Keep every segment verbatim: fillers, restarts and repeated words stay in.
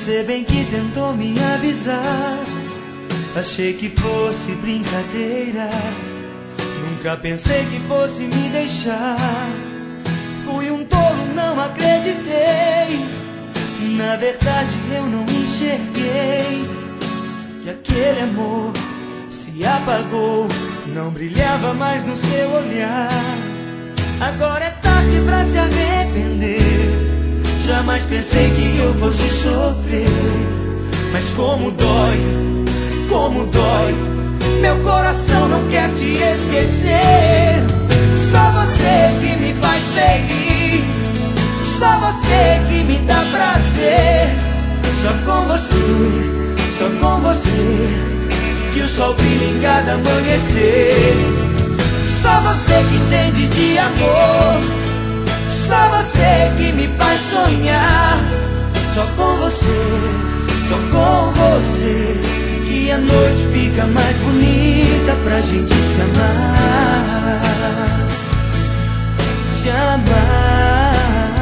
Você bem que tentou me avisar, achei que fosse brincadeira, nunca pensei que fosse me deixar. Fui um tolo, não acreditei, na verdade eu não enxerguei que aquele amor se apagou, não brilhava mais no seu olhar. Agora é tarde pra se arrepender, jamais pensei que eu fosse sofrer. Mas como dói, como dói, meu coração não quer te esquecer. Só você que me faz feliz, só você que me dá prazer. Só com você, só com você, que o sol brilha em cada amanhecer. Só você que entende de amor, só você que me faz sonhar. Só com você, só com você, que a noite fica mais bonita pra gente se amar. Se amar.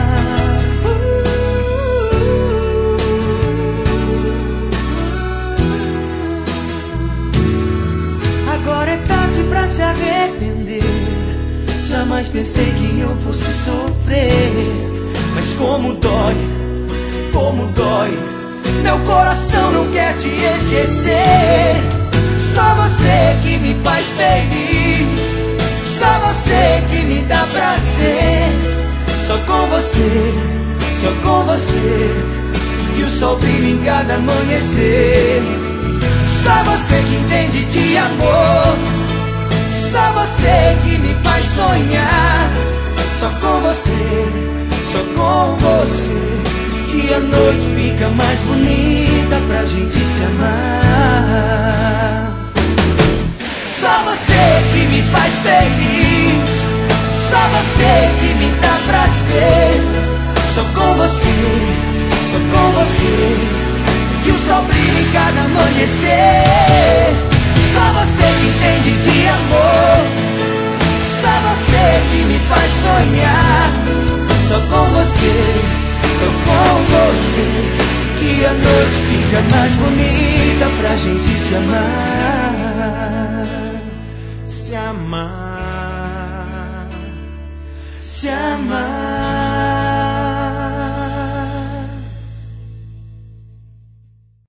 Agora é tarde pra se arrepender, jamais pensei que eu fosse sofrer. Mas como dói, como dói, meu coração não quer te esquecer. Só você que me faz feliz, só você que me dá prazer. Só com você, só com você, que o sol brilha em cada amanhecer. Só você que entende de amor, só você que me faz sonhar. Só com você, só com você, que a noite fica mais bonita pra gente se amar. Só você que me faz feliz, só você que me dá prazer. Só com você, só com você, que o sol brilha em cada amanhecer. Só você que entende de amor, só você que me faz sonhar. Só com você, só com você, que a noite fica mais bonita pra gente se amar. Se amar, se amar.